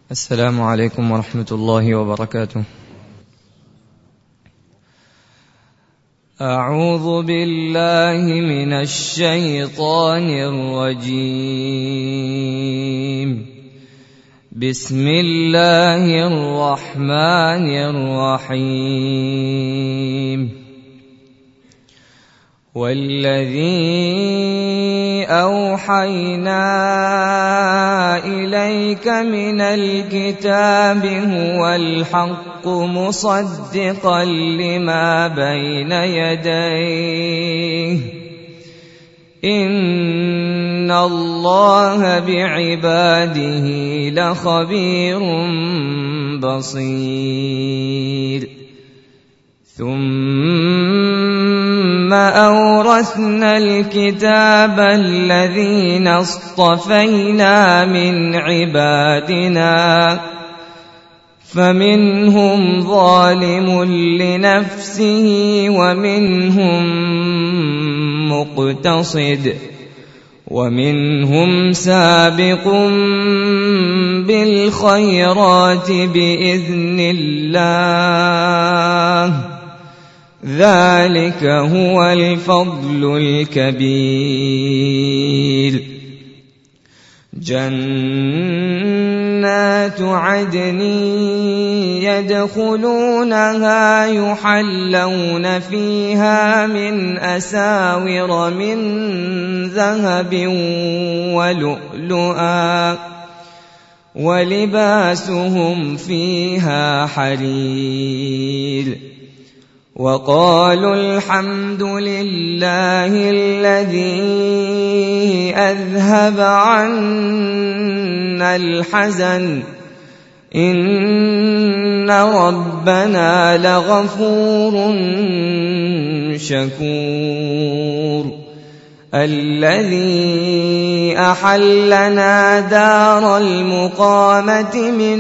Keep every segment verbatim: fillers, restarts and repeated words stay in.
السلام عليكم ورحمة الله وبركاته. أعوذ بالله من الشيطان الرجيم. بسم الله الرحمن الرحيم. والذي أوحينا إليك من الكتاب هو الحق مصدقا لما بين يديه إن الله بعباده لخبير بصير. ثم أورثنا الكتاب الذين اصطفينا من عبادنا فمنهم ظالم لنفسه ومنهم مقتصد ومنهم سابق بالخيرات بإذن الله ذلك هو الفضل الكبير. جنات عدن يدخلونها يحلون فيها من أساور من ذهب ولؤلؤا ولباسهم فيها حرير. وقالوا الحمد لله الذي أذهب عنا الحزن إن ربنا لغفور شكور. الذي أحلنا دار المقامة من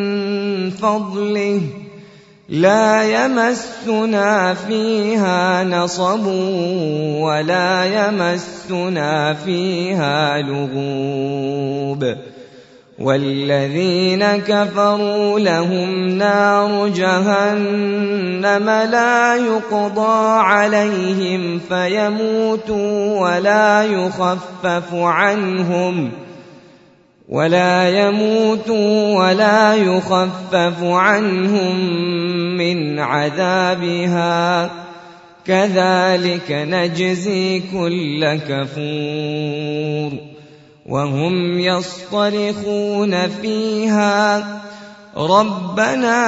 فضله لا يمسنا فيها نصب ولا يمسنا فيها لغوب. والذين كفروا لهم نار جهنم لا يقضى عليهم فيموتوا ولا يخفف عنهم ولا يموتوا ولا يخفف عنهم من عذابها كذلك نجزي كل كفور. وهم يصطرخون فيها ربنا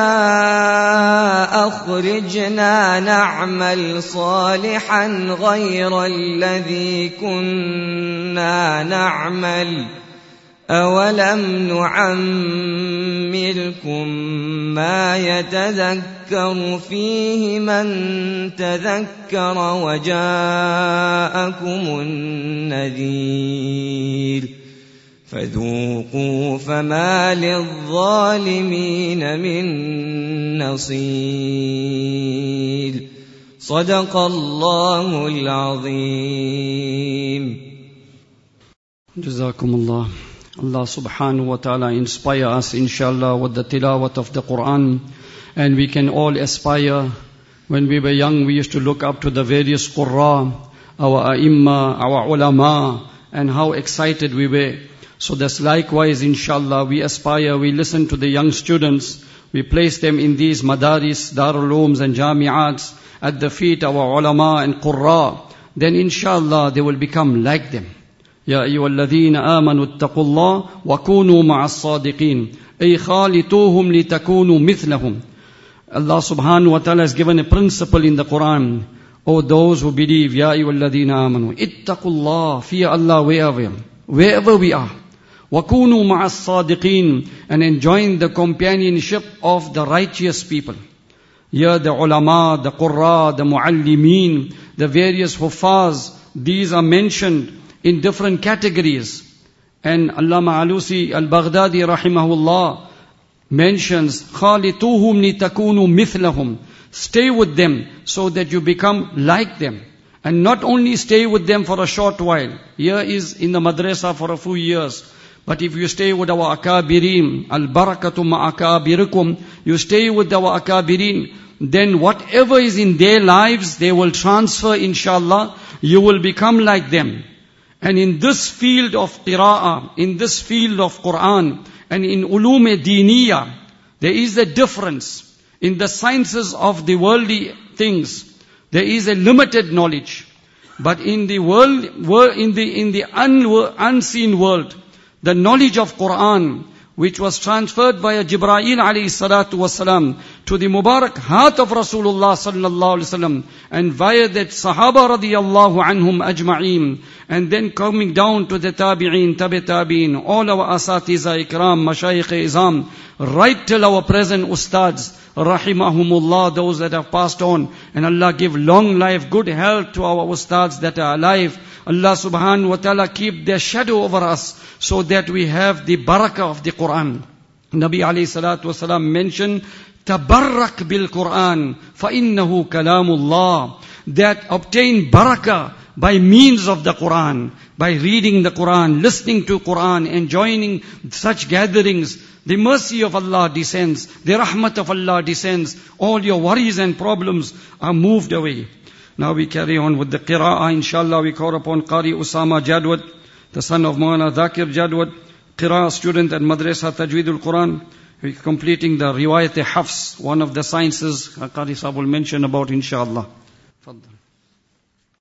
أخرجنا نعمل صالحا غير الذي كنا نعمل أولم نعمركم ما يتذكر فيه من تذكر وجاءكم النذير فذوقوا فما للظالمين من نصير. صدق الله العظيم. جزاكم الله. Allah subhanahu wa ta'ala inspire us inshallah with the tilawat of the Quran, and we can all aspire. When we were young, we used to look up to the various qurra, our ai-imma, our ulama, and how excited we were. So that's likewise inshallah we aspire, we listen to the young students, we place them in these madaris, darul ulooms and jami'ats at the feet of our ulama and qurra. Then inshallah they will become like them. يا أيها الذين آمنوا اتقوا الله وكونوا مع الصادقين أي خالطوهم لتكونوا مثلهم. Allah subhanahu wa ta'ala has given a principle in the Quran. O those who believe, يا أيها الذين آمنوا اتقوا الله, fear Allah wherever, wherever we are. وكونوا مع الصادقين, and enjoying the companionship of the righteous people. Here the ulama, the qurra, the muallimeen, the various huffaz, these are mentioned in different categories. And Allama Alusi al-Baghdadi rahimahullah mentions خَالِطُوهُمْ لِتَكُونُوا مِثْلَهُمْ, stay with them so that you become like them. And not only stay with them for a short while. Here is in the madrasa for a few years, But if you stay with our akabirin, al-barakatu ma'akabirikum, you stay with our akabirin, then whatever is in their lives, they will transfer, inshallah. You will become like them. And in this field of qira'ah, in this field of Quran, and in ulum-e diniya, there is a difference. In the sciences of the worldly things, there is a limited knowledge. But in the world, in the in the un, unseen world, the knowledge of Quran, which was transferred by Jibreel alayhi salatu wasalam to the Mubarak heart of Rasulullah sallallahu alaihi wasallam, and via that Sahaba radiyallahu anhum ajma'een, and then coming down to the Tabi'een, Tabi Tabi'een, all our Asatiza Ikram, Mashayikh Izam, right till our present Ustads, rahimahumullah, those that have passed on, and Allah give long life, good health to our Ustads that are alive. Allah subhanahu wa ta'ala keep their shadow over us, so that we have the barakah of the Quran. Nabi alayhi salatu wasalam mentioned, Tabarrak bil Quran, fa innahu kalamullah. That obtain barakah by means of the Quran, by reading the Quran, listening to Quran, enjoying such gatherings. The mercy of Allah descends, the rahmat of Allah descends, all your worries and problems are moved away. Now we carry on with the qira'ah. Inshallah, we call upon Qari Usama Jadwat, the son of Maulana Dhakir Jadwat, qira'ah student at Madrasa Tajweedul Quran. We're completing the Riwayat-e Hafs, one of the sciences Qari Sahib will mention about, inshallah. Faddal.